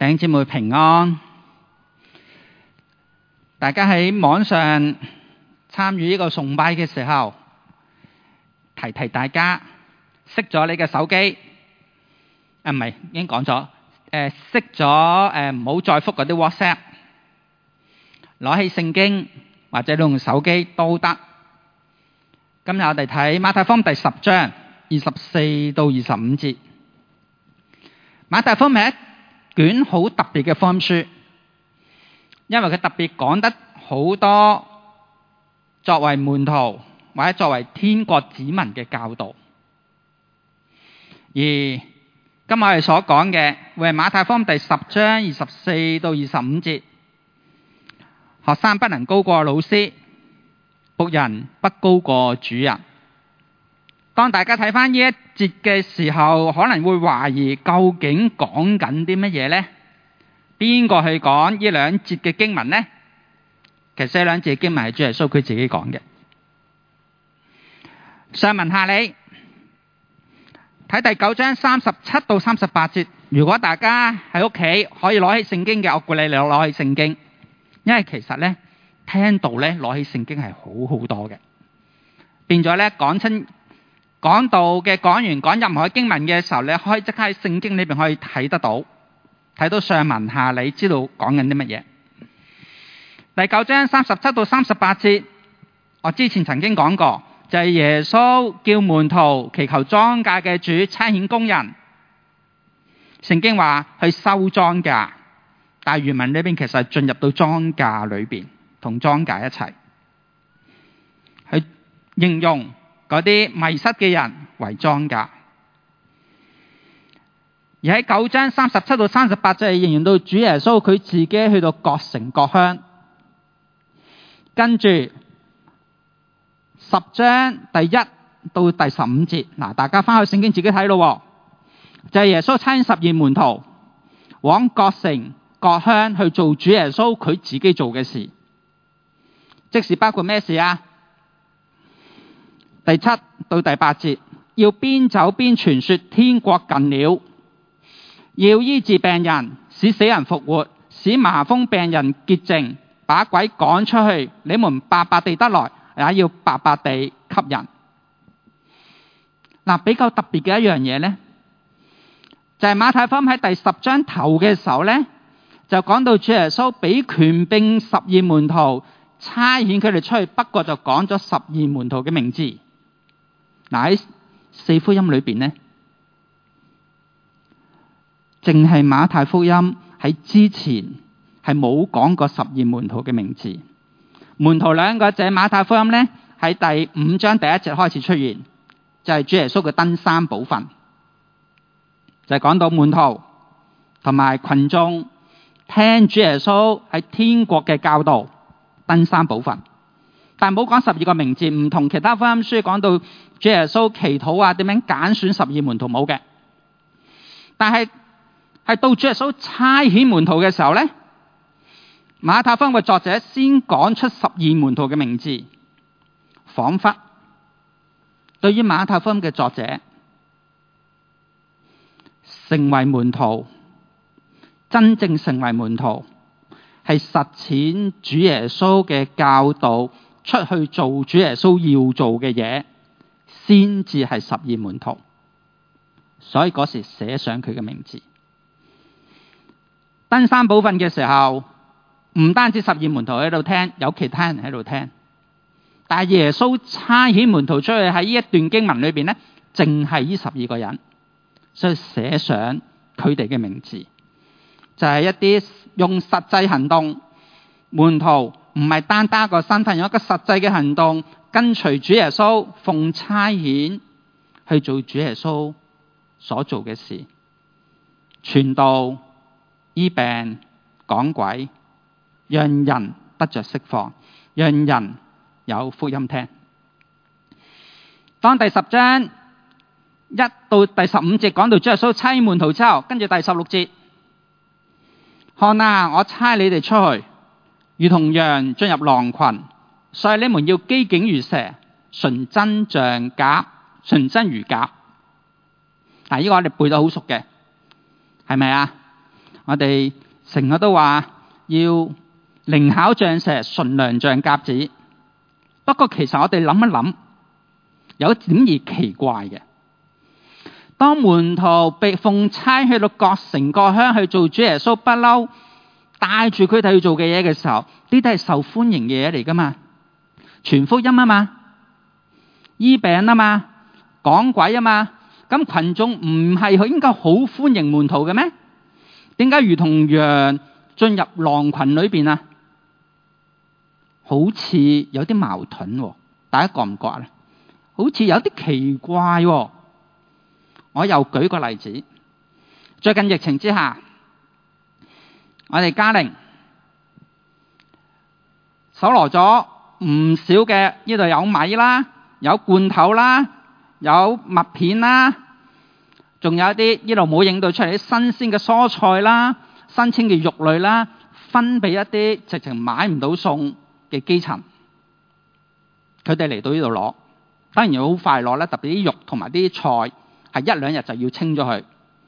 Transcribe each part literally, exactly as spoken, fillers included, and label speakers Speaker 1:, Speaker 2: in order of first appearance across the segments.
Speaker 1: 弟兄姊妹平安，大家喺網上參與呢個崇拜嘅時候，提提大家熄咗你嘅手機，啊唔係已經講咗，誒熄咗誒唔好再覆嗰啲 WhatsApp，攞起聖經或者用手機都得。今日我哋睇馬太福音第十章二十四到二十五節。馬太福音係一卷好特別嘅福音書，因為佢特別講得好多作為門徒或者作為天國子民嘅教導。而今日我哋所講嘅會係馬太福音第十章二十四到二十五節。學生不能高過老師，僕人不高過主人。當大家睇返呢一節嘅時候，可能會懷疑究竟講緊啲乜嘢呢？邊個去講呢兩節嘅經文呢？其實呢兩節嘅經文係主耶穌佢自己講嘅。想問下你，睇第九章三十七到三十八節，如果大家喺屋企可以攞起聖經嘅，我鼓勵你攞起聖經，因為其實呢聽到呢攞起聖經係好好多嘅，變咗呢講親講道嘅講完講任何經文嘅時候，你可以即刻喺聖經裏邊可以睇得到，睇到上文下理，知道講緊啲乜嘢。第九章三十七到三十八節，我之前曾經講過，就係耶穌叫門徒祈求莊稼嘅主差遣工人。聖經話去收莊稼，但係原文裏邊其實係進入到莊稼裏邊，同莊稼一齊去形容嗰啲迷失嘅人為莊稼。而喺九章三十七到三十八就係形容到主耶穌佢自己去到各城各鄉。跟住十章第一到第十五節，嗱，大家翻去聖經自己睇咯，就係耶穌差十二門徒往各城各鄉去做主耶穌佢自己做嘅事，即是包括咩事啊？第七到第八節，要邊走邊傳說天國近了，要醫治病人，使死人復活，使麻風病人潔淨，把鬼趕出去。你們白白地得來，也要白白地給人。嗱，比較特別嘅一樣嘢呢，就係馬太福音喺第十章頭嘅時候呢，就講到主耶穌俾權柄十二門徒差遣佢哋出去，不過就講咗十二門徒嘅名字。嗱，喺四福音裏邊呢，淨係馬太福音喺之前係冇講過十二門徒嘅名字。門徒兩個就係馬太福音呢，喺第五章第一節開始出現，就係主耶穌嘅登山寶訓，就係講到門徒同埋群眾聽主耶穌喺天國嘅教導，登山寶訓。但冇講十二個名字，唔同其他福音書講到主耶穌祈禱啊，點樣揀選十二門徒冇嘅。但係係到主耶穌差遣門徒嘅時候呢，馬太福音嘅作者先講出十二門徒嘅名字，仿佛對於馬太福音嘅作者成為門徒，真正成為門徒係實踐主耶穌嘅教導，出去做主耶穌要做嘅嘢，先至係十二門徒。所以嗰時寫上佢嘅名字。登山寶訓嘅時候，唔單止十二門徒喺度聽，有其他人喺度聽。但係耶穌差遣門徒出去喺呢一段經文裏邊呢，淨係呢十二個人，所以寫上佢哋嘅名字，就係一啲用實際行動，門徒唔係單單一個身份，有一個實際嘅行動，跟隨主耶穌，奉差遣去做主耶穌所做嘅事，傳道、醫病、講鬼，讓人得着釋放，讓人有福音聽。當第十章一到第十五節講到主耶穌差門徒之後，跟住第十六節，看啊，我差你哋出去，如同羊進入狼群，所以你們要機警如蛇，純真像鴿，純真如鴿。嗱，呢個我哋背得好熟嘅，係咪啊？ 我哋成日都話要靈巧像石，純良像鴿子。不過其實我哋諗一諗，有一點而奇怪嘅。當門徒被奉差去到各城各鄉去做主耶穌不嬲帶住佢哋去做嘅嘢嘅時候，呢啲係受歡迎嘅嘢嚟噶嘛？傳福音啊嘛，醫病啊嘛，講鬼啊嘛，咁群眾唔係應該好歡迎門徒嘅咩？點解如同羊進入狼群裏邊啊？好似有啲矛盾喎，大家覺唔覺咧？好似有啲奇怪喎。我又舉個例子，最近疫情之下，我哋家庭搜羅咗唔少嘅，呢度有米啦，有罐頭啦，有麥片啦，仲有一啲呢度冇影到出嚟啲新鮮嘅蔬菜啦、新鮮嘅肉類啦，分俾一啲直情買唔到餸嘅基層，佢哋嚟到呢度攞，當然好快攞啦，特別啲肉同埋啲菜係一兩日就要清咗佢。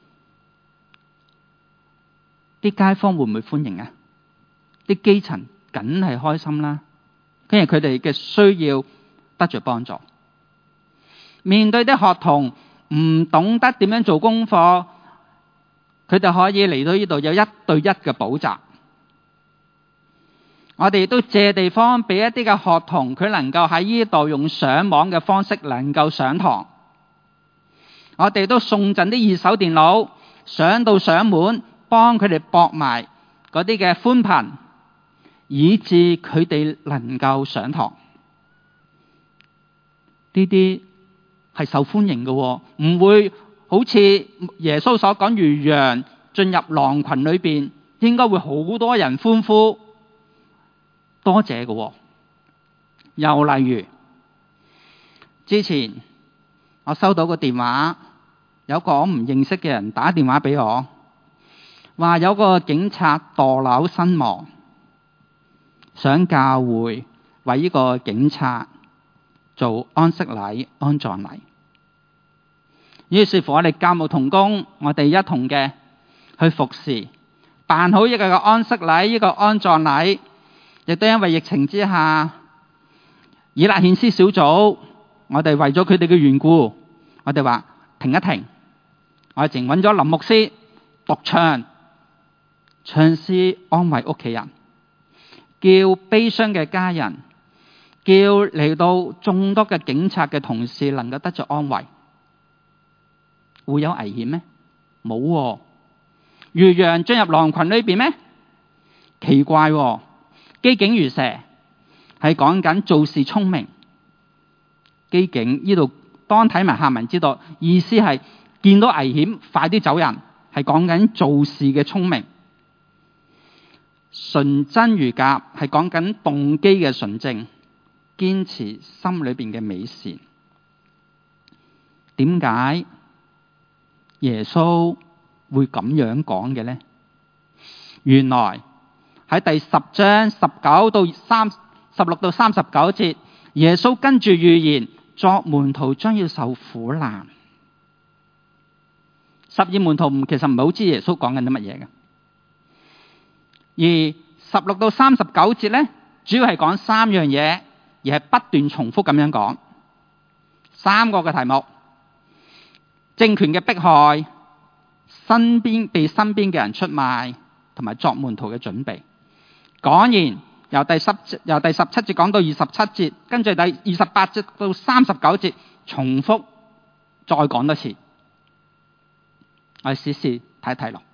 Speaker 1: 啲街坊會唔會歡迎啊？啲基層梗係開心啦，跟住佢哋嘅需要得着幫助。面對啲學童唔懂得點樣做功課，佢哋可以嚟到呢度有一對一嘅補習。我哋亦都借地方俾一啲嘅學童，佢能夠喺呢度用上網嘅方式能夠上堂。我哋都送贈啲二手電腦，上到上門，幫佢哋駁埋嗰啲嘅寬頻，以致佢哋能夠上堂。呢啲係受歡迎嘅，唔會好似耶穌所講如羊進入狼群裏邊，應該會好多人歡呼多謝嘅。又例如之前我收到個電話，有個我唔認識嘅人打電話俾我，話有個警察墮樓身亡，想教會為呢個警察做安息禮、安葬禮。於是乎我哋教牧同工，我哋一同嘅去服侍，辦好一個嘅安息禮、呢個安葬禮。亦都因為疫情之下，以勒獻詩小組，我哋為咗佢哋嘅緣故，我哋話停一停，我哋淨揾咗林牧師獨唱，唱詩安慰屋企人，叫悲傷嘅家人，叫嚟到眾多嘅警察嘅同事能夠得着安慰。會有危險咩？冇喎。如羊進入狼群裏邊咩？奇怪喎。機警如蛇係講緊做事聰明。機警呢度當睇埋下文知道，意思係見到危險快啲走人，係講緊做事嘅聰明。純真如鴿係講緊動機嘅純正，堅持心裏邊嘅美善。點解耶穌會咁樣講嘅呢？原來喺第十章十九到三十六到三十九節，耶穌跟住預言作門徒將要受苦難。十二門徒其實唔係好知耶穌講緊啲乜嘢嘅，而十六到三十九節咧，主要係講三樣嘢，而係不斷重複咁樣講三個嘅題目：政權嘅迫害、身邊被身邊嘅人出賣，同埋作門徒嘅準備。講完由第十由第十七節講到二十七節，跟住第二十八節到三十九節重複再講多次。我哋試試睇睇咯。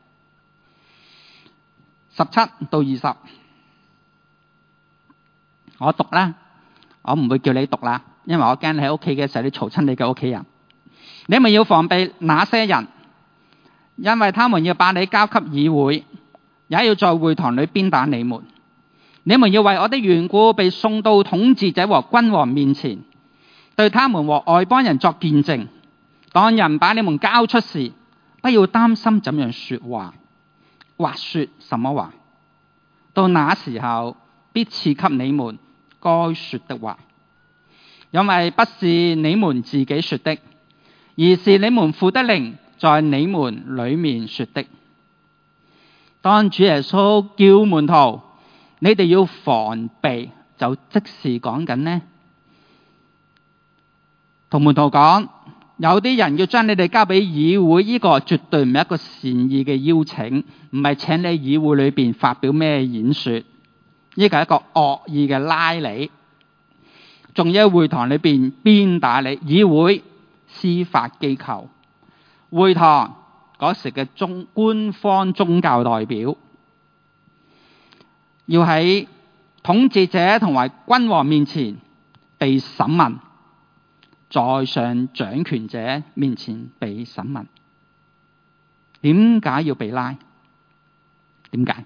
Speaker 1: 十七到二十，我讀啦，我唔會叫你讀啦，因為我驚你喺屋企嘅時候你嘈親你嘅屋企人。你們要防備那些人，因為他們要把你交給議會，也要在會堂裏鞭打你們。你們要為我的緣故被送到統治者和君王面前，對他們和外邦人作見證。當人把你們交出時，不要擔心怎樣說話，或說什麼話。到那時候，必賜給你們該說的話，因為不是你們自己說的，而是你們父的靈在你們裡面說的。 當主耶穌叫門徒，你哋要防備，就即時講緊呢，同門徒講，有啲人要將你哋交俾議會，呢個絕對唔係一個善意嘅邀請，唔係請你議會裏邊發表咩演說，呢個係一個惡意嘅拉你，仲要喺會堂裏邊鞭打你。議會司法機構，會堂嗰時嘅中官方宗教代表，要喺統治者同埋君王面前被審問，在上掌權者面前被審問。點解要被拉？點解？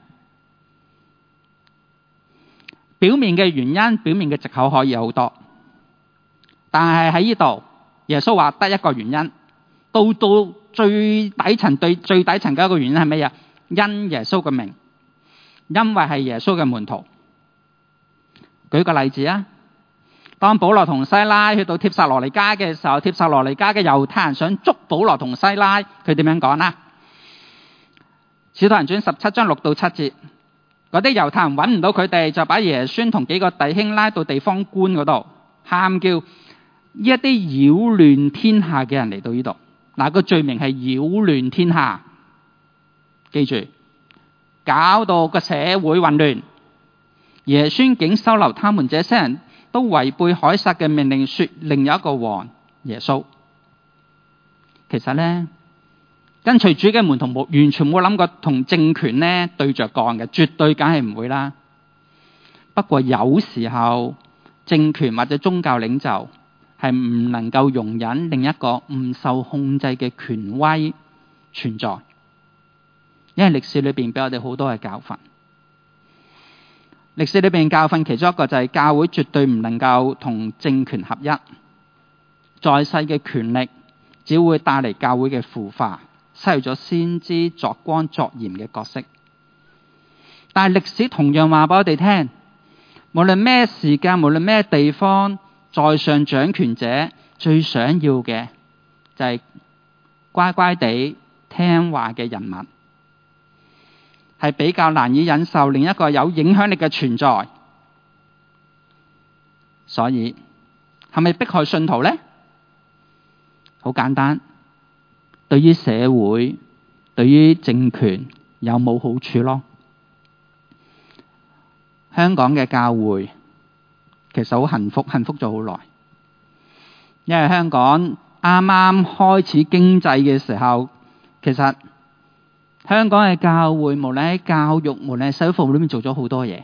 Speaker 1: 表面嘅原因，表面嘅藉口可以有好多，但係喺呢度耶穌話得一個原因，到到最底層，對最底層嘅一個原因係乜嘢？因耶穌嘅名，因為係耶穌嘅門徒。舉個例子啊，當保羅同西拉去到帖撒羅尼迦嘅時候，帖撒羅尼迦嘅猶太人想捉保羅同西拉，佢點樣講啊？使徒行傳十七章六到七節，嗰啲猶太人揾唔到佢哋，就把耶孫同幾個弟兄拉到地方官嗰度，喊叫呢一啲擾亂天下嘅人嚟到呢度。嗱，個罪名係擾亂天下，記住，搞到個社會混亂。耶孫竟收留他們，這些人都違背凱撒嘅命令，說另有一個王耶穌。其實呢，跟隨主嘅門徒冇完全冇諗過同政權呢對着幹嘅，絕對梗係唔會啦。不過有時候政權或者宗教領袖係唔能夠容忍另一個唔受控制嘅權威存在，因為歷史裏邊俾我哋好多嘅教訓。歷史裏邊教訓其中一個就係教會絕對唔能夠同政權合一，在世嘅權力只會帶嚟教會嘅腐化，失去咗先知作光作鹽嘅角色。但係歷史同樣話俾我哋聽，無論咩時間，無論咩地方，在上掌權者最想要嘅就係乖乖地聽話嘅人民，係比較難以忍受另一個有影響力嘅存在。所以係咪迫害信徒呢？好簡單，對於社會，對於政權有冇好處咯？香港嘅教會其實好幸福，幸福咗好耐，因為香港啱啱開始經濟嘅時候，其實香港嘅教會無論喺教育，無論喺社會服務裏面做咗好多嘢，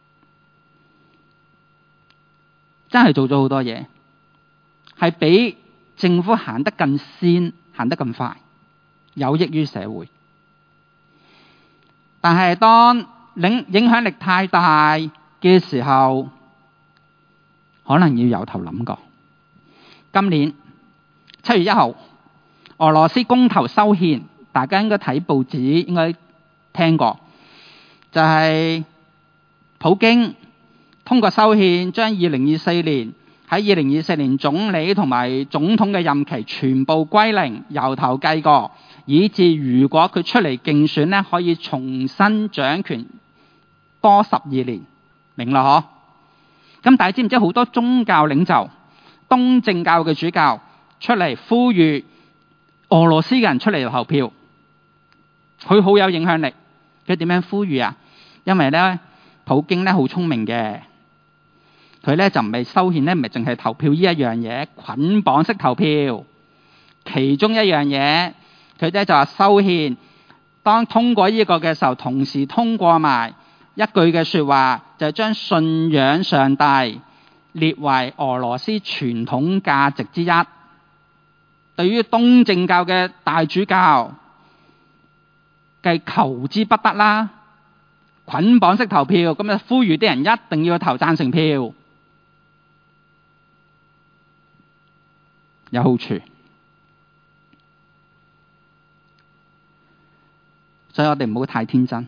Speaker 1: 真係做咗好多嘢，係比政府行得更先，行得更快，有益於社會。但係當影影響力太大嘅時候，可能要由頭諗過。今年七月一號，俄羅斯公投修憲，大家應該睇報紙，應該聽過，就係普京通過修憲，將二零二四年喺二零二四年總理同埋總統嘅任期全部歸零，由頭計過，以至如果佢出嚟競選呢，可以重新掌權多十二年，明啦嗬？咁但係知唔知好多宗教領袖、東正教嘅主教出嚟呼籲俄羅斯嘅人出嚟投票？佢好有影響力。佢點樣呼籲啊？因為咧，普京咧好聰明嘅，佢咧就唔係修憲咧，唔係淨係投票呢一樣嘢，捆綁式投票。其中一樣嘢，佢咧就話修憲，當通過呢個嘅時候，同時通過埋一句嘅說話，就係將信仰上帝列為俄羅斯傳統價值之一。對於東正教嘅大主教，計求之不得啦，捆綁式投票，咁就呼籲啲人一定要投贊成票，有好處。所以我哋唔好太天真，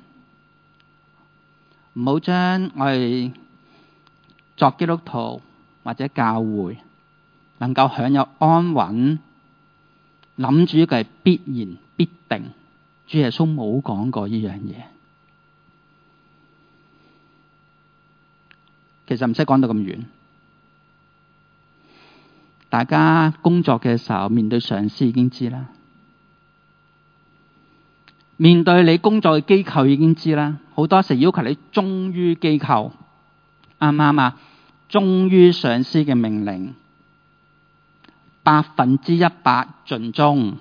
Speaker 1: 唔好將我哋作基督徒或者教會能夠享有安穩，諗住呢個係必然必定。主耶穌冇講過呢樣嘢， 其實唔使講到咁遠。大家工作嘅時候面對上司已經知啦，面對你工作嘅機構已經知啦。好多時要求你忠於機構，啱唔啱啊？忠於上司嘅命令，百分之一百盡忠。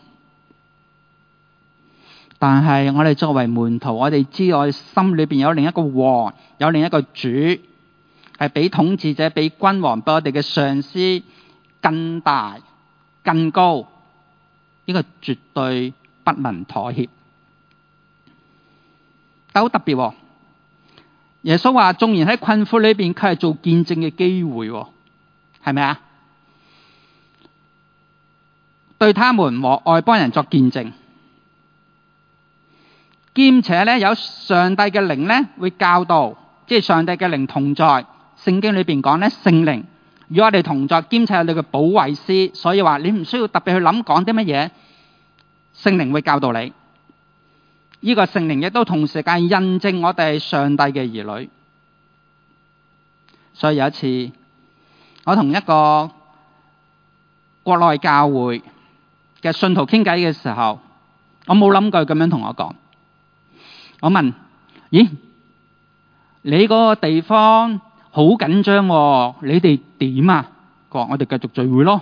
Speaker 1: 但係我哋作為門徒，我哋知我哋心裏邊有另一個王，有另一個主，係比統治者、比君王、比我哋嘅上司更大、更高，呢個絕對不能妥協。但好特別喎，耶穌話縱然喺困苦裏邊，佢係做見證嘅機會，係咪啊？對他們和外邦人作見證，兼且咧有上帝嘅靈咧會教導，即係上帝嘅靈同在。聖經裏邊講咧，聖靈與我哋同在，兼且係你嘅保惠師，所以話你唔需要特別去諗講啲乜嘢，聖靈會教導你。呢個聖靈亦都同時間印證我哋係上帝嘅兒女。所以有一次，我同一個國內教會嘅信徒傾偈嘅時候，我冇諗過佢咁樣同我講。我問：咦，你嗰個地方好緊張喎，你哋點啊？佢話：我哋繼續聚會咯。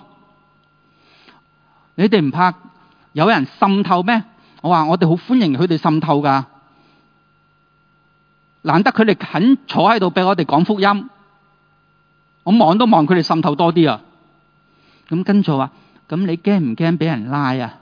Speaker 1: 你哋唔怕有人滲透咩？我話：我哋好歡迎佢哋滲透㗎，難得佢哋肯坐喺度俾我哋講福音，我望都望佢哋滲透多啲啊！咁跟住話：咁你驚唔驚俾人拉啊？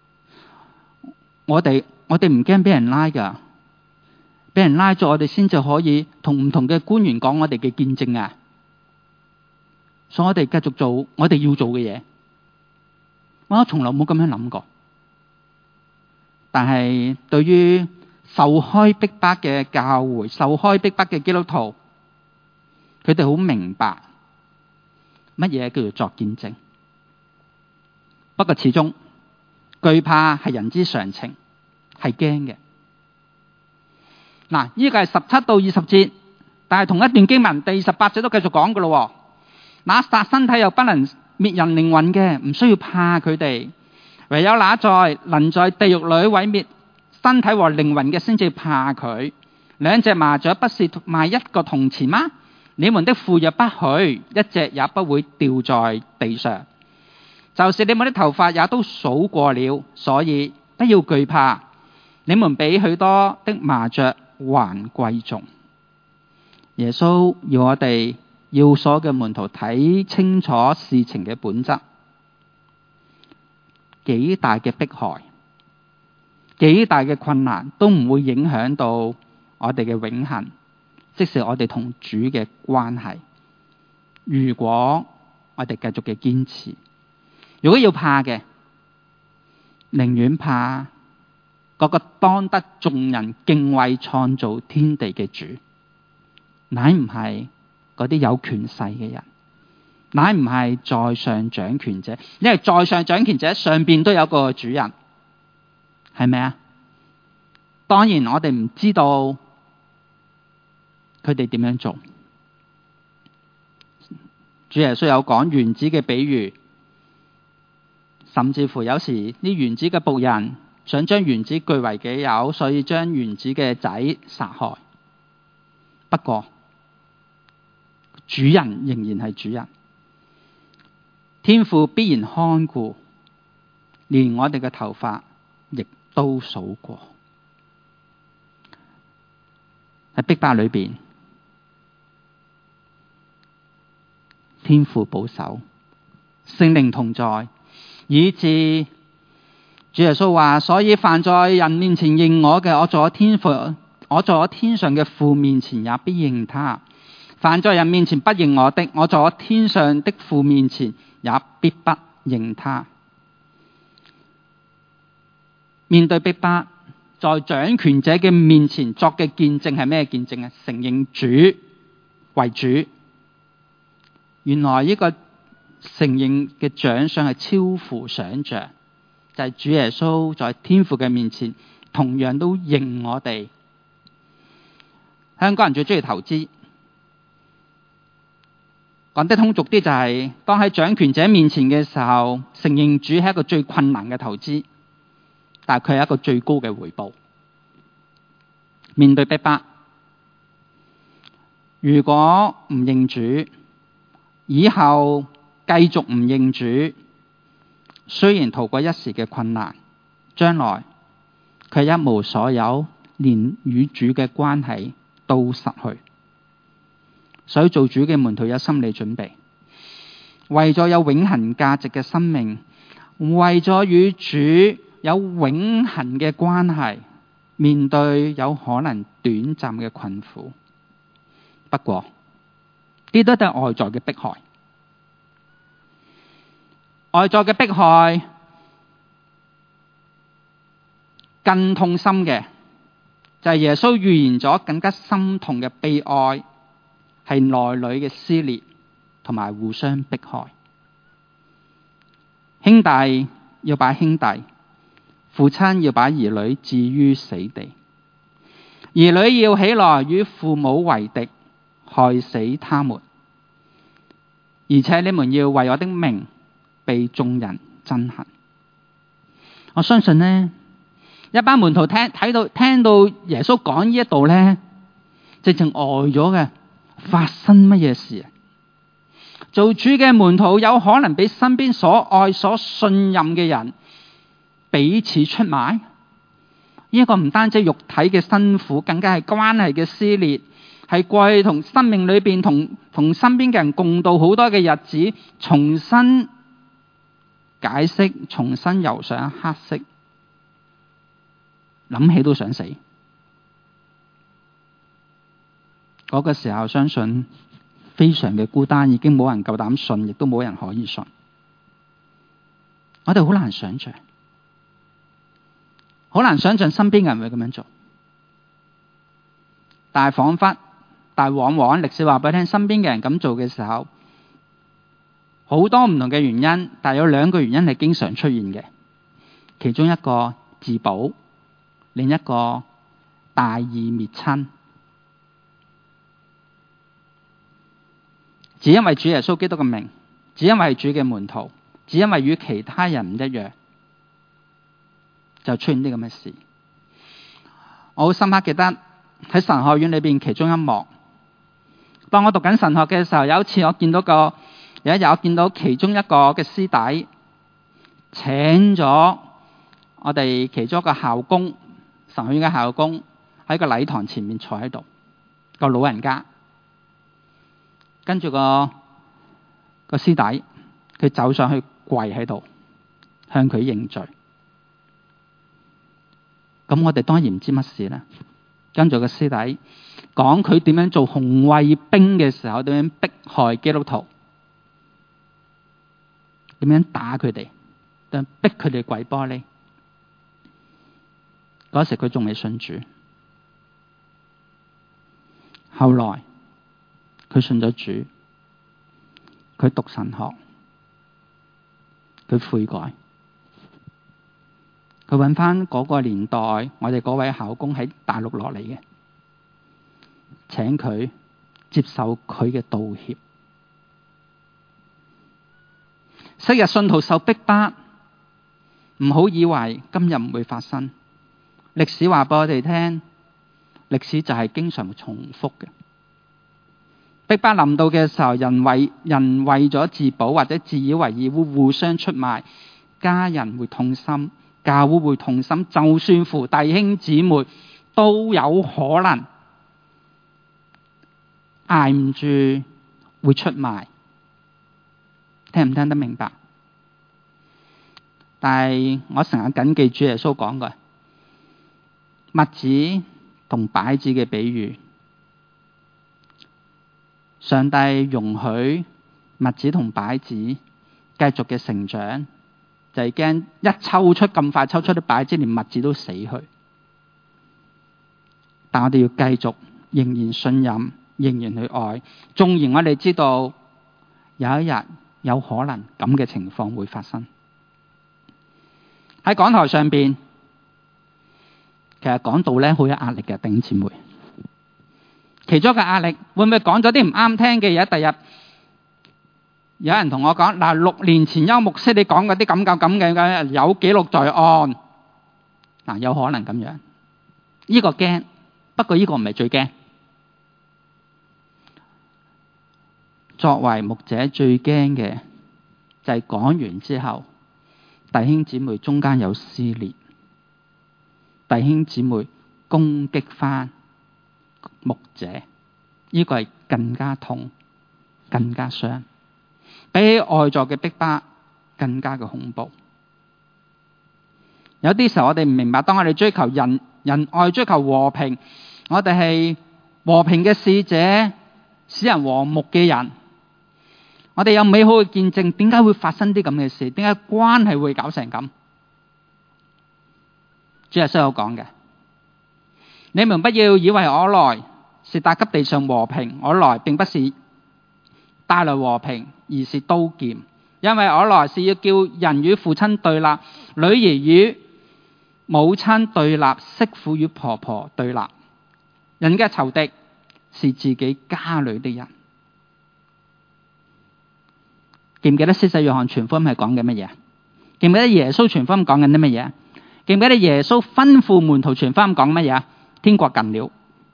Speaker 1: 我哋我哋唔驚俾人拉㗎，俾人拉咗我哋先至可以同唔同嘅官員講我哋嘅見證啊！所以我哋繼續做我哋要做嘅嘢。我從來冇咁樣諗過。但係對於受開逼迫嘅教會、受開逼迫嘅基督徒，佢哋好明白乜嘢叫做作見證。不過始終懼怕係人之常情，係驚嘅。嗱，呢個係十七到二十節，但係同一段經文第二十八節都繼續講噶咯。那殺身體又不能滅人靈魂嘅，唔需要怕佢哋。唯有那在能在地獄裏毀滅身體和靈魂嘅，先至怕佢。兩隻麻雀不是賣一個銅錢嗎？你們的父若不許，一隻也不會掉在地上。就是你們的頭髮也都數過了，所以不要懼怕。你們比許多的麻雀還貴重。耶穌要我哋要所有嘅門徒睇清楚事情嘅本質。幾大嘅迫害，幾大嘅困難都唔會影響到我哋嘅永恆，即使我哋同主嘅關係。如果我哋繼續嘅堅持，如果要怕嘅，寧願怕嗰個當得眾人敬畏創造天地嘅主，乃唔係嗰啲有權勢嘅人，乃唔係在上掌權者，因為在上掌權者上邊都有個主人，係咪啊？當然我哋唔知道佢哋點樣做。主耶穌有講園子嘅比喻，甚至乎有時啲園子嘅僕人想將園子據為己有，所以將園子嘅仔殺害。不過主人仍然係主人。天父必然看顧，連我哋嘅頭髮亦都數過。喺逼迫裏邊，天父保守，聖靈同在，以致主耶穌話：所以凡在人面前認我嘅，我在我天父，我在我天上嘅父面前也必認他；凡在人面前不認我的，我在我天上的父面前也必不認他。面對逼迫，在掌權者嘅面前作嘅見證係咩見證啊？承認主為主。原來呢個承認嘅獎賞係超乎想象，就係、是、主耶穌在天父嘅面前同樣都認我哋。香港人最中意投資， 講得通俗啲就係，當喺掌權者面前嘅時候，承認主係一個最困難嘅投資，但係佢係一個最高嘅回報。面對逼迫，如果唔認主，以後繼續唔認主，雖然逃過一時嘅困難，將來佢一無所有，連與主嘅關係都失去。所以做主嘅門徒有心理準備，為咗有永恆價值嘅生命，為咗與主有永恆嘅關係，面對有可能短暫嘅困苦。不過呢都係外在嘅迫害，外在嘅迫害更痛心嘅就係耶穌預言咗更加心痛嘅悲哀，係內裏嘅撕裂同埋互相迫害。兄弟要把兄弟，父親要把兒女置於死地，兒女要起來與父母為敵，害死他們。而且你們要為我的名被眾人憎恨。我相信呢，一班門徒聽睇到聽到耶穌講呢一度呢，直情呆咗嘅。發生乜嘢事啊？做主嘅門徒有可能俾身邊所愛所信任嘅人彼此出賣。呢一個唔單止肉體嘅辛苦，更加係關係嘅撕裂，係過去同生命裏邊同同身邊嘅人共度好多嘅日子，重新解釋，重新游上黑色，諗起都想死。嗰個時候，相信非常嘅孤單，已經冇人夠膽信，亦都冇人可以信。我哋好難想象，好難想象身邊嘅人會咁樣做。但係彷彿，但係往往歷史話俾你聽，身邊嘅人咁做嘅時候，好多唔同嘅原因，但係有兩個原因係經常出現嘅。其中一個自保，另一個大義滅親。只因為主耶穌基督嘅名，只因為主嘅門徒，只因為與其他人唔一樣，就出現啲咁嘅事。我好深刻記得喺神學院裏邊其中一幕，當我讀緊神學嘅時候，有一次我見到個有一日我見到其中一個嘅師弟請咗我哋其中一個校工，神學院嘅校工喺個禮堂前面坐喺度，個老人家。跟住個個師弟，佢走上去跪喺度，向佢認罪。咁我哋當然唔知乜事啦。跟住個師弟講佢點樣做紅衛兵嘅時候，點樣迫害基督徒，點樣打佢哋，點樣逼佢哋跪玻璃。嗰時佢仲未信主，後來佢信咗主，佢讀神學，佢悔改，佢揾翻嗰個年代我哋嗰位校工喺大陸落嚟嘅，請佢接受佢嘅道歉。昔日信徒受逼迫，唔好以為今日唔會發生。歷史話俾我哋聽，歷史就係經常重複嘅。逼迫臨到嘅時候，人為人為咗自保或者自以為義，會互相出賣，家人會痛心，教會會痛心，就算乎弟兄姊妹都有可能捱唔住會出賣。聽唔聽得明白？但係我成日謹記主耶穌講嘅麥子同稗子嘅比喻。上帝容許麥子同稗子繼續嘅成長，就係驚一抽出咁快抽出啲稗子，連麥子都死去。但我哋要繼續仍然信任，仍然去愛。縱然我哋知道有一日有可能咁嘅情況會發生。喺講台上邊，其實講道咧好有壓力嘅，弟兄姊妹。其中一個壓力會唔會講咗啲唔啱聽嘅嘢？第日有人同我講嗱，六年前邱牧師你講嗰啲咁咁咁嘅嘅有記錄在案，嗱，有可能咁樣，呢個驚，不過呢個唔係最驚。作為牧者最驚嘅就係講完之後，弟兄姊妹中間有撕裂，弟兄姊妹攻擊翻牧者，呢個係更加痛、更加傷，比起外在嘅逼迫更加嘅恐怖。有啲時候我哋唔明白，當我哋追求人仁愛、追求和平，我哋係和平嘅使者，使人和睦嘅人，我哋有美好嘅見證，點解會發生啲咁嘅事？點解關係會搞成咁？主耶穌有講嘅，你們不要以為我來是帶給地上和平，我來並不是帶來和平，而是刀劍。因為我來是要叫人與父親對立，女兒與母親對立，媳婦與婆婆對立。人嘅仇敵是自己家裏的人。記唔記得施洗約翰傳福音係講緊乜嘢？記唔記得耶穌傳福音講緊啲乜嘢？記唔記得耶穌吩咐門徒傳福音講乜嘢？天國近了。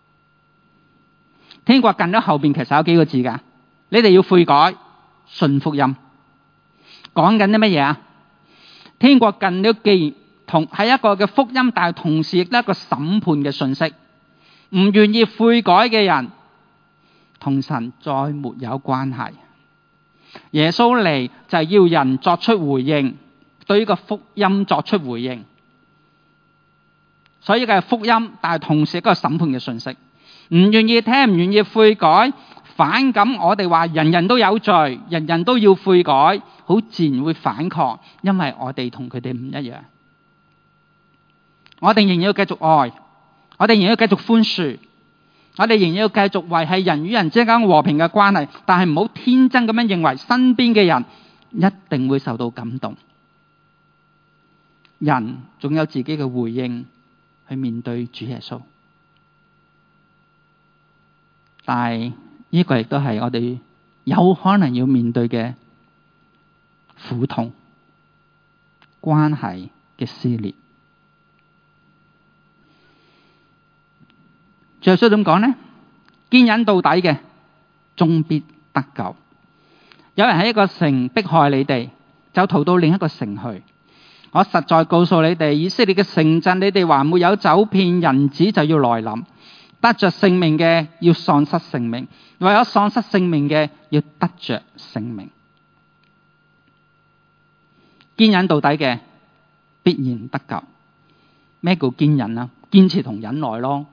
Speaker 1: 天國近了後邊其實有幾個字噶？你哋要悔改，信福音。講緊啲乜嘢啊？天國近了，既然同係一個嘅福音，但係同時亦都係一個審判嘅信息。唔願意悔改嘅人，同神再沒有關係。耶穌嚟就係要人作出回應，對呢個福音作出回應。所以嘅係福音，但係同時一個審判嘅信息。唔願意聽，唔願意悔改，反感我哋話人人都有罪，人人都要悔改，好自然會反抗，因為我哋同佢哋唔一樣。我哋仍然要繼續愛，我哋仍然要繼續寬恕，我哋仍然要繼續維繫人與人之間和平嘅關係，但係唔好天真咁樣認為身邊嘅人一定會受到感動。人總有自己嘅回應去面對主耶穌，但係呢個亦都係我哋有可能要面對嘅苦痛、關係嘅撕裂。主耶穌點講呢？堅忍到底嘅，終必得救。有人喺一個城迫害你哋，就逃到另一個城去。我實在告訴你哋，以色列嘅城鎮，你哋還沒有走遍，人子就要來臨。得着性命嘅要喪失性命，為咗喪失性命嘅要得着性命。堅忍到底嘅必然得救。咩叫堅忍啊？堅持同忍耐咯。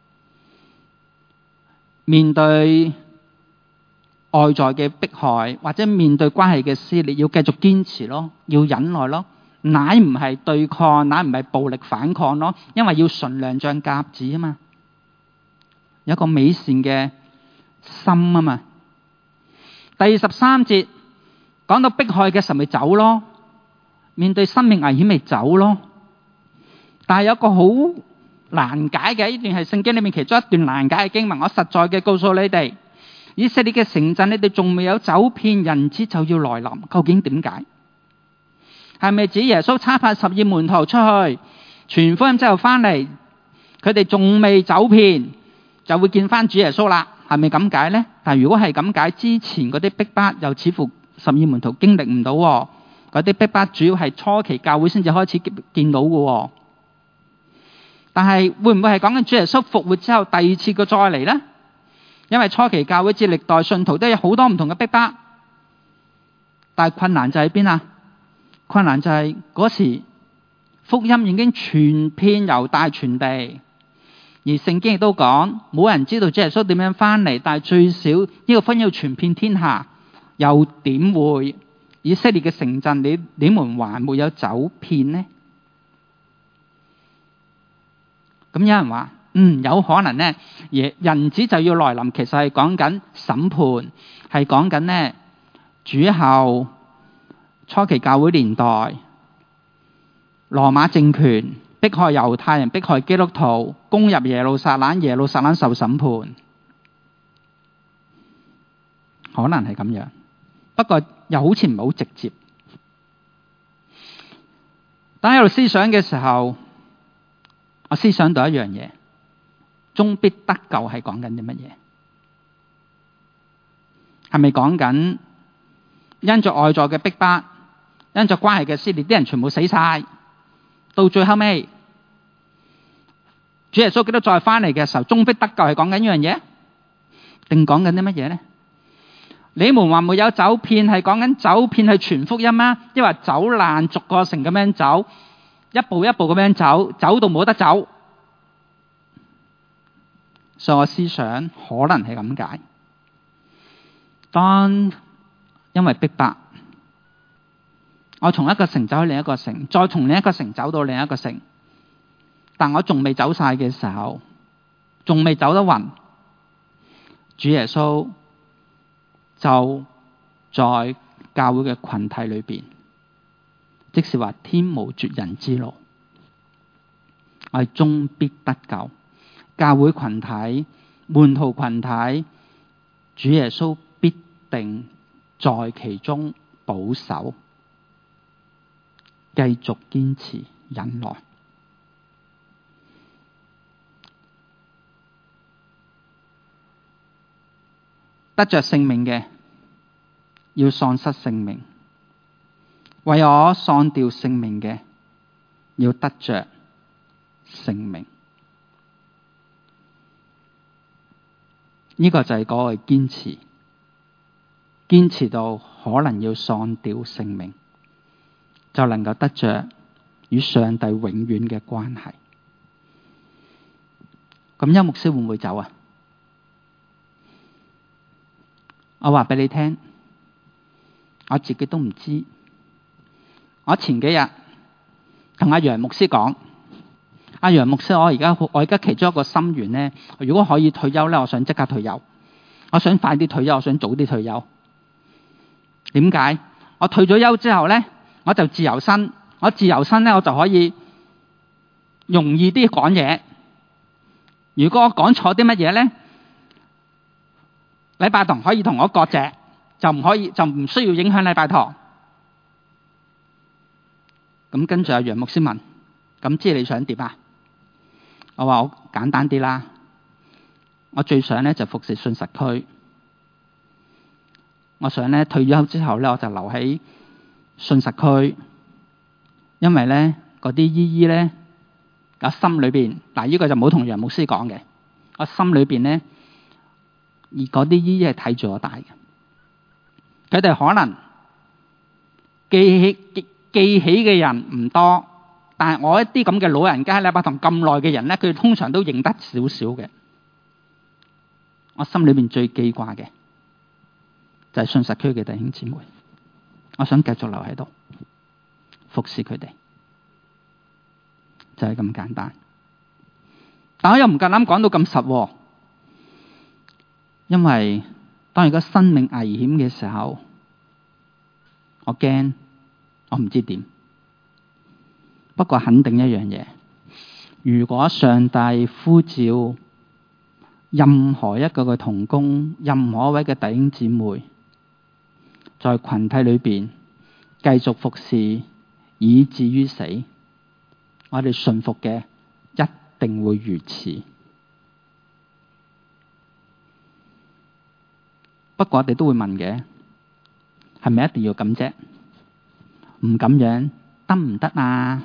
Speaker 1: 面對外在嘅迫害或者面對關係嘅撕裂，要繼續堅持咯，要忍耐咯。乃唔係對抗，乃唔係暴力反抗咯，因為要純良像鴿子啊嘛，有一個美善嘅心啊嘛。第二十三節講到迫害嘅時候咪走咯，面對生命危險咪走咯。但係有一個好難解嘅，呢段係聖經裏面其中一段難解嘅經文。我實在嘅告訴你哋，以色列嘅城鎮你哋仲未有走遍，人子就要來臨。究竟點解？係咪指耶穌差派十二門徒出去傳福音之後翻嚟，佢哋仲未走遍就會見翻主耶穌啦？係咪咁解呢？但係如果係咁解，之前嗰啲逼迫又似乎十二門徒經歷唔到，嗰啲逼迫主要係初期教會先至開始見到嘅。但係會唔會係講緊主耶穌復活之後第二次嘅再嚟呢？因為初期教會至歷代信徒都有好多唔同嘅逼迫，但係困難就喺邊啊？困難就係嗰時福音已經傳遍猶大全地，而聖經亦都講冇人知道主耶穌點樣翻嚟，但係最少呢個福音要傳遍天下，又點會以色列嘅城鎮你你們還沒有走遍呢？咁有人話嗯，有可能呢，人子就要來臨，其實係講緊審判，係講緊呢主後初期教會年代，羅馬政權迫害猶太人，迫害基督徒，攻入耶路撒冷，耶路撒冷受審判，可能係咁樣。 不過又好似唔係好直接。當喺度思想嘅時候，我思想到一樣嘢，終必得救係講緊啲乜嘢？係咪講緊因着外在嘅逼迫，因着關係嘅撕裂，啲人全部死晒，到最後尾主耶穌基督再翻嚟嘅時候，終必得救係講緊呢樣嘢，定講緊啲乜嘢呢？你們話沒有走遍，係講緊走遍係傳福音嗎？抑或走難逐個城咁樣走，一步一步咁樣走，走到冇得走？所以我思想可能係咁解。當因為逼迫，我從一個城走去另一個城，再從另一個城走到另一個城，但我仲未走晒嘅時候，仲未走得勻，主耶穌就在教會嘅群體裏邊，即是話天無絕人之路，我係終必得救。教會群體、門徒群體，主耶穌必定在其中保守，繼續堅持忍耐。得着性命嘅要喪失性命，為我喪掉性命嘅要得着性命。呢、這個就係嗰個堅持，堅持到可能要喪掉性命，就能夠得着與上帝永遠嘅關係。咁邱牧師會唔會走啊？我話俾你聽，我自己都唔知。我前幾日同阿楊牧師講，阿楊牧師，我而家我而家其中一個心願咧，如果可以退休咧，我想即刻退休。我想快啲退休，我想早啲退休。點解？我退咗休之後咧，我就自由身。我自由身咧，我就可以容易啲講嘢。如果我講錯啲乜嘢咧，禮拜堂可以同我割席，就唔可以，就唔需要影響禮拜堂。咁跟住阿楊牧師問：咁知你想點啊？我話我簡單啲啦，我最想咧就服侍信實區。我想咧退休之後咧，我就留喺信實區，因為咧嗰啲姨姨咧，我心裏邊嗱，呢個就冇同楊牧師講嘅，我心裏邊咧。而嗰啲姨姨係睇住我大嘅，佢哋可能記起記，記起嘅人唔多，但係我一啲咁嘅老人家喺禮拜堂咁耐嘅人咧，佢哋通常都認得少少嘅。我心裏邊最記掛嘅就係信實區嘅弟兄姊妹，我想繼續留喺度服侍佢哋，就係咁簡單。但我又唔夠膽講到咁實喎。因為當而家生命危險嘅時候，我驚，我唔知點。不過肯定一樣嘢，如果上帝呼召任何一個嘅同工，任何一位嘅弟兄姊妹，在群體裏邊繼續服侍，以至於死，我哋信服嘅一定會如此。不過我哋都會問嘅，係咪一定要咁啫？唔咁樣得唔得啊？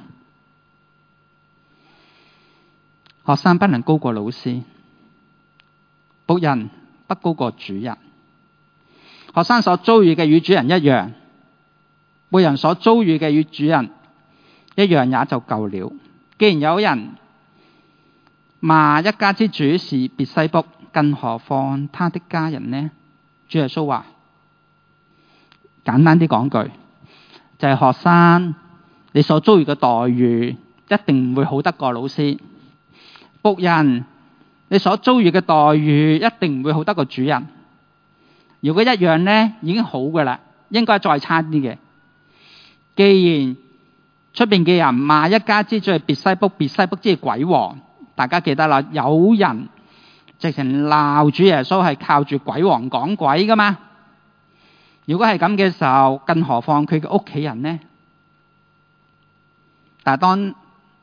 Speaker 1: 學生不能高過老師，僕人不高過主人。學生所遭遇嘅與主人一樣，僕人所遭遇嘅與主人一樣也就夠了。既然有人罵一家之主是別西卜，更何況他的家人呢？主耶穌話：簡單啲講句，就係、是、學生你所遭遇嘅待遇一定唔會好得過老師。僕人你所遭遇嘅待遇一定唔會好得過主人。如果一樣呢，已經好㗎喇，應該再差啲嘅。既然出邊嘅人罵一家之主係別西卜，別西卜即係鬼王，大家記得啦，有人直情鬧主耶穌係靠住鬼王講鬼噶嘛？ 如果係咁嘅時候，更何況佢嘅屋企人呢？但係當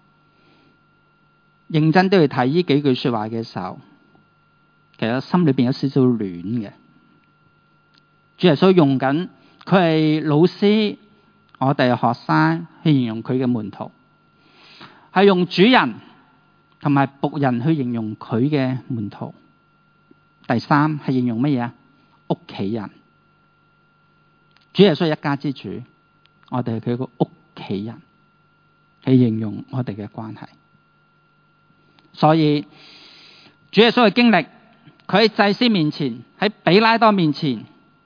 Speaker 1: 認真都要睇呢幾句說話嘅時候，其實心裏邊有少少亂嘅。主耶穌用緊佢係老師，我哋係學生去形容佢嘅門徒，係用主人同埋僕人去形容佢嘅門徒。第三係形容乜嘢啊？屋企人。主耶穌係一家之主，我哋係佢個屋企人，去形容我哋嘅關係。所以主耶穌嘅經歷，佢喺祭司面前，喺比拉多面前，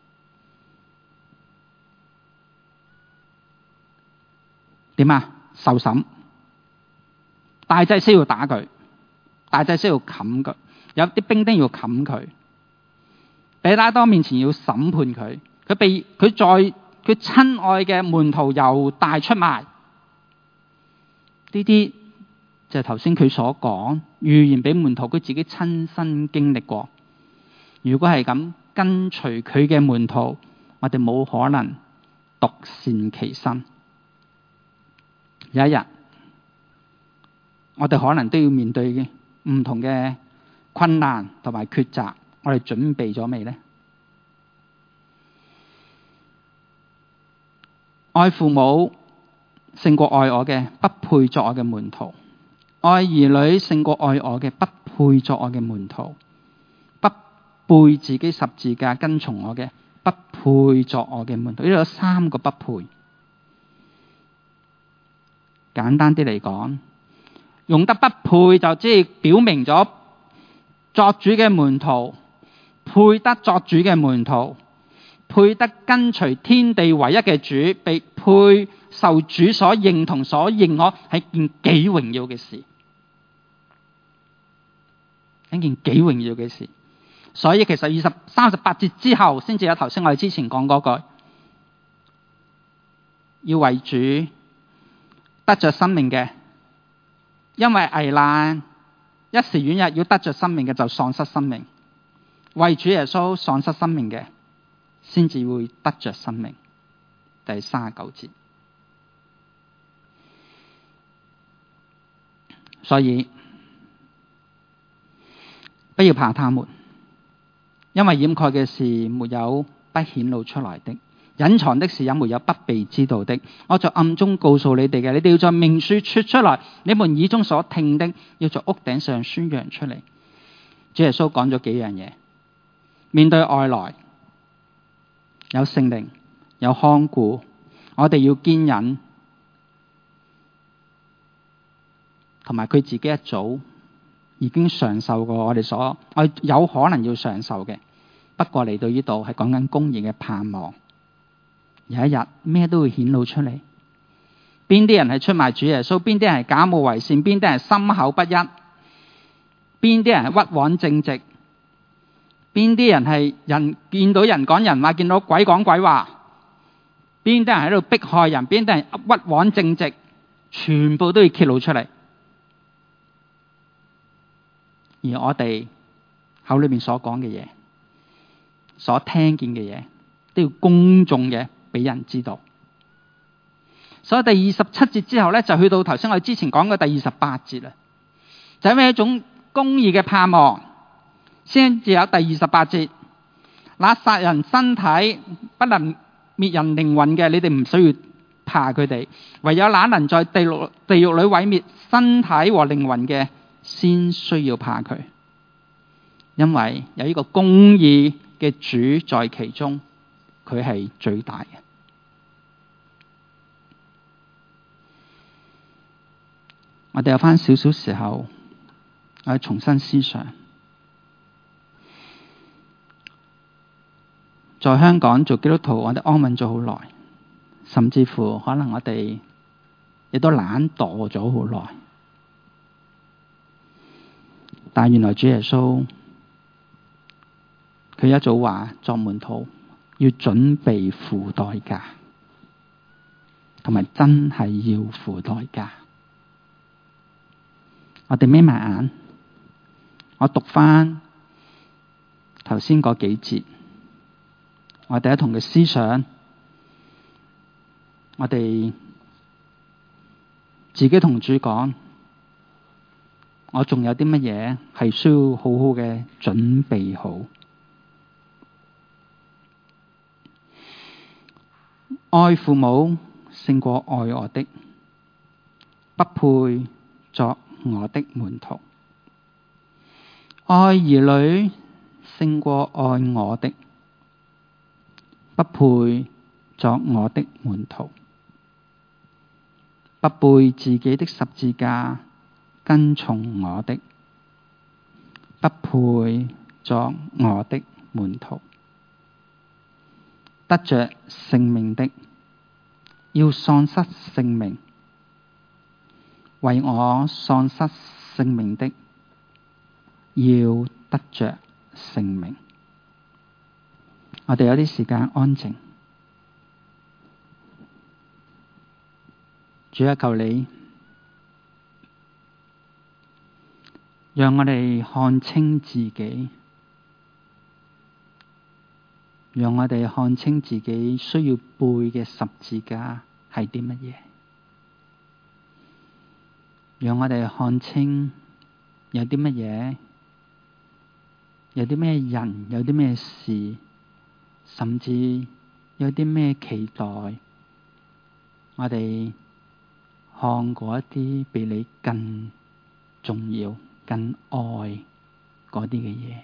Speaker 1: 點啊？受審，大祭司要打佢，大祭司要冚佢，有啲兵丁要冚佢。比拉多面前要審判佢，佢被佢在佢親愛嘅門徒猶大出賣。呢啲就係頭先佢所講預言俾門徒，佢自己親身經歷過。如果係咁跟隨佢嘅門徒，我哋冇可能獨善其身。有一日，我哋可能都要面對唔同嘅困難同埋抉擇，我哋準備咗未呢？愛父母勝過愛我嘅，不配作我嘅門徒；愛兒女勝過愛我嘅，不配作我嘅門徒；不背自己十字架跟從我嘅，不配作我嘅門徒。呢度有三個不配。簡單啲嚟講，用得不配就即係表明咗作主嘅門徒配得作主嘅門徒，配得跟隨天地唯一嘅主，被配受主所認同所認可，係件幾榮耀嘅事，一件幾榮耀嘅事。所以其實二十三十八節之後先至有頭先我哋之前講嗰句，要為主得着生命嘅，因為危難一時軟弱，要得着生命嘅就喪失生命；為主耶穌喪失生命嘅，先至會得着生命。第三十九節。所以不要怕他們，因為掩蓋嘅事沒有不顯露出來的，隱藏的事也沒有不被知道的。我在暗中告訴你哋嘅，你哋要在明處說出來；你們耳中所聽的，要在屋頂上宣揚出嚟。主耶穌講咗幾樣嘢，面對外來有聖靈有看顧，我哋要堅忍，同埋佢自己一早已經嘗受過我哋所我有可能要嘗受嘅。不過嚟到呢度係講緊公義嘅盼望，有一日咩都會顯露出嚟。邊啲人係出賣主耶穌，邊啲人係假冒為善，邊啲人係心口不一，邊啲人係屈枉正直，邊啲人係人見到人講人話，見到鬼講鬼話，邊啲人喺度迫害人，邊啲人屈枉正直，全部都要揭露出嚟。而我哋口裏面所講嘅嘢，所聽見嘅嘢，都要公眾嘅俾人知道。所以第二十七節之後咧，就去到頭先我哋之前講嘅第二十八節啦，就因為一種公義嘅盼望，先至有第二十八節。那殺人身體不能滅人靈魂嘅，你哋唔需要怕佢哋；唯有那能在地獄地獄裏毀滅身體和靈魂嘅，先需要怕佢，因為有呢個公義嘅主在其中，佢係最大嘅。我哋有翻少少時候，我哋重新思想，在香港做基督徒，我哋安穩咗好耐，甚至乎可能我哋亦都懶惰咗好耐。但原來主耶穌佢一早話作門徒要準備付代價，同埋真係要付代價。我哋眯埋眼，我讀翻頭先嗰幾節， 我哋一同嘅思想，我哋自己同主講，我仲有啲乜嘢係需要好好嘅準備好。愛父母勝過愛我的，不配作我的門徒；愛兒女勝過愛我的，不配作我的門徒；不背自己的十字架跟從我的，不配作我的門徒。得着性命的，要喪失性命；為我喪失性命的，要得着性命。我哋有啲時間安靜。主啊，求你讓我哋看清自己，讓我哋看清自己需要背嘅十字架係啲乜嘢，讓我哋看清有啲乜嘢，有啲咩人，有啲咩事，甚至有啲咩期待，我哋看過一啲比你更重要、更愛嗰啲嘅嘢。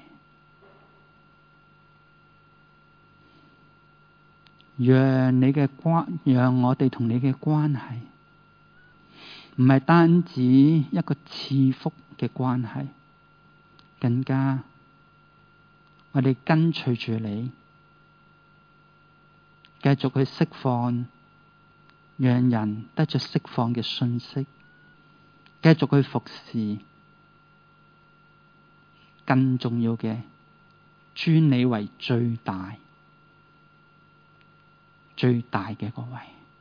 Speaker 1: 讓你嘅關，讓我哋同你嘅關係唔係單止一個賜福嘅關係，更加我哋跟隨住你，繼續去釋放，讓人得着釋放嘅信息，繼續去服侍。更重要嘅，尊你為最大。最大嘅嗰位，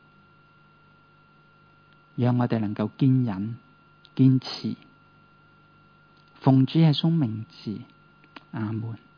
Speaker 1: 讓我哋能夠堅忍、堅持，奉主耶穌名字，阿門。